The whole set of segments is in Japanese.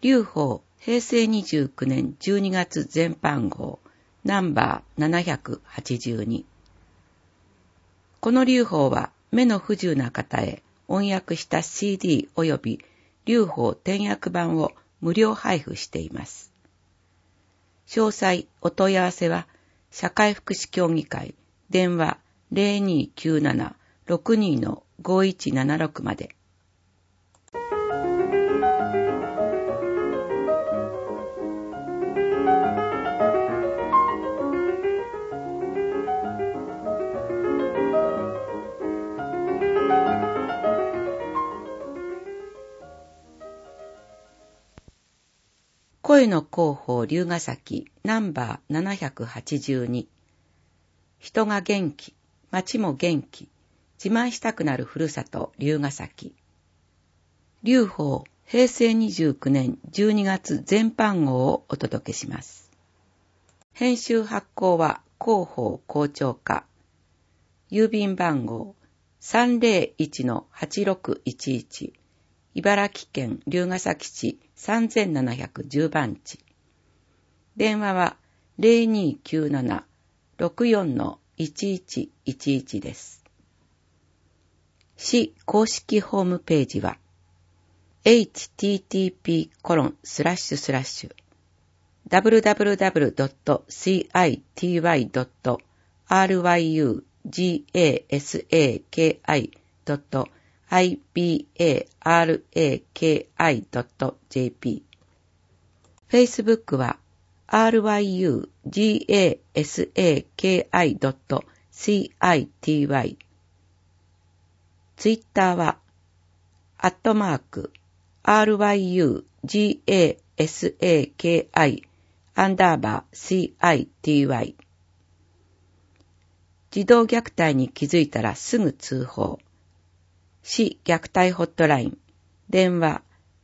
劉邦平成29年12月全版号ナンバー782。この劉邦は目の不自由な方へ音訳した CD 及び劉邦点訳版を無料配布しています。詳細お問い合わせは社会福祉協議会電話 0297-62-5176 まで。声の広報龍ヶ崎ナンバー782。人が元気、町も元気、自慢したくなるふるさと龍ヶ崎。劉邦平成29年12月全版号をお届けします。編集発行は広報校長課。郵便番号 301-8611。茨城県龍ヶ崎市3710番地。電話は 0297-64-1111 です。市公式ホームページは www.city.ryugasaki.ibaraki.jp。 Facebook は ryugasaki.city。 Twitter は@ryugasaki_city。 児童虐待に気づいたらすぐ通報。市虐待ホットライン。電話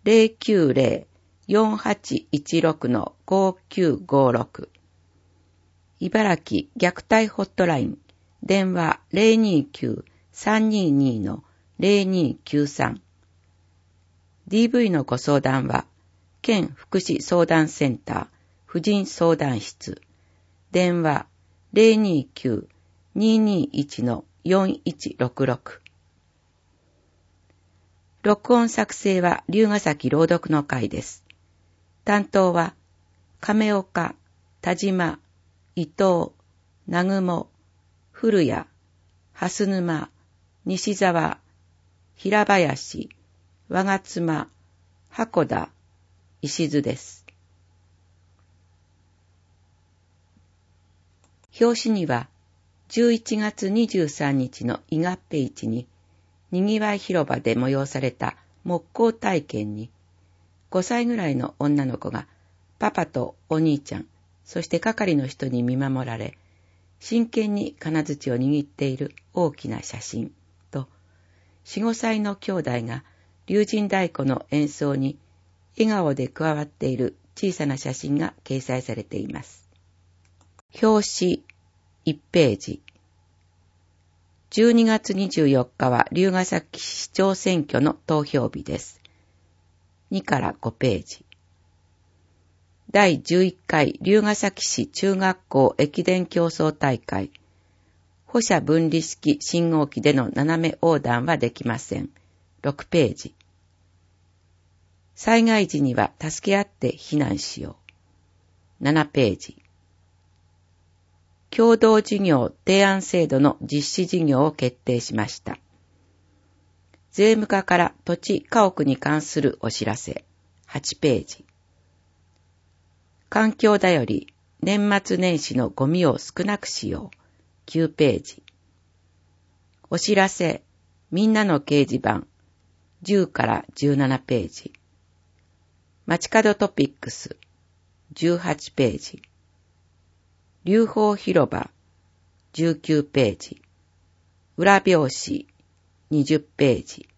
090-4816-5956。茨城虐待ホットライン。電話 029-322-0293。DV のご相談は、県福祉相談センター、婦人相談室。電話 029-221-4166。録音作成は龍ヶ崎朗読の会です。担当は、亀岡、田島、伊藤、南雲、古谷、蓮沼、西沢、平林、我妻、箱田、石津です。表紙には、11月23日の伊賀っぺ市に、にぎわい広場で催された木工体験に、5歳ぐらいの女の子がパパとお兄ちゃん、そして係の人に見守られ、真剣に金槌を握っている大きな写真と、4、5歳の兄弟が龍神太鼓の演奏に笑顔で加わっている小さな写真が掲載されています。表紙1ページ。12月24日は龍ヶ崎市長選挙の投票日です。2から5ページ。第11回龍ヶ崎市中学校駅伝競争大会。歩車分離式信号機での斜め横断はできません。6ページ。災害時には助け合って避難しよう。7ページ。共同事業提案制度の実施事業を決定しました。税務課から土地家屋に関するお知らせ。8ページ。環境だより年末年始のゴミを少なくしよう。9ページ。お知らせみんなの掲示板10から17ページ。街角トピックス18ページ。龍鳳広場19ページ。裏表紙20ページ。